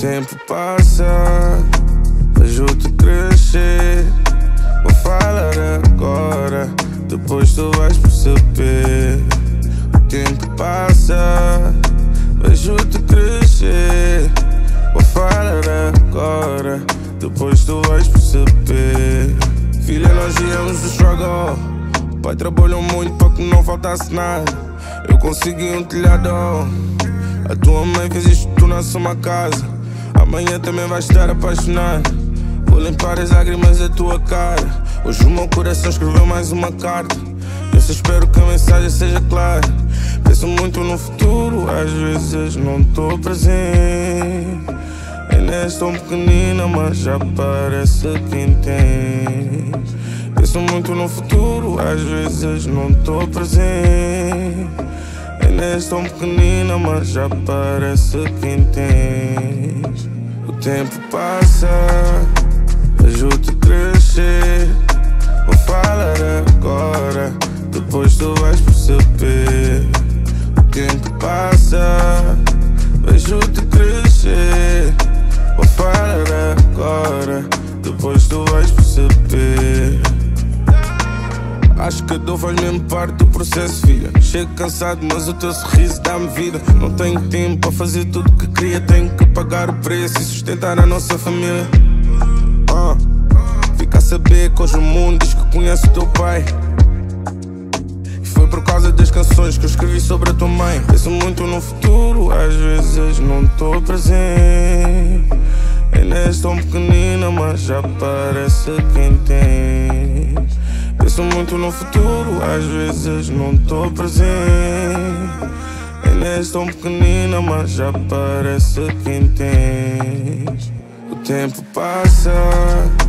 tempo passa, vejo-te crescer. Vou falar agora, depois tu vais perceber. O tempo passa, vejo-te crescer. Vou falar agora, depois tu vais perceber. Filha, nós íamos do struggle. Pai trabalhou muito para que não faltasse nada. Eu consegui um telhadão. A tua mãe fez isto, tu na sua casa. Amanhã também vais estar apaixonado. Vou limpar as lágrimas da tua cara. Hoje o meu coração escreveu mais uma carta. Eu só espero que a mensagem seja clara. Penso muito no futuro, às vezes não estou presente. Ainda és tão pequenina, mas já parece que entende. Penso muito no futuro, às vezes não estou presente. Ainda és tão pequenina, mas já parece que entende. O tempo passa, vejo-te crescer. Vou falar agora, depois tu vais perceber. O tempo passa, vejo-te crescer. Vou falar agora, depois tu vais perceber. Acho que a dor faz mesmo parte do processo, filha. Chego cansado, mas o teu sorriso dá-me vida. Não tenho tempo para fazer tudo que queria. Tenho que pagar o preço e sustentar a nossa família. Fica a saber que hoje o mundo diz que conhece o teu pai. E foi por causa das canções que eu escrevi sobre a tua mãe. Penso muito no futuro, às vezes não estou presente. Ainda és tão pequenina, mas já parece que entende. Penso muito no futuro, às vezes não estou presente. Ainda és tão pequenina, mas já parece que entende. O tempo passa,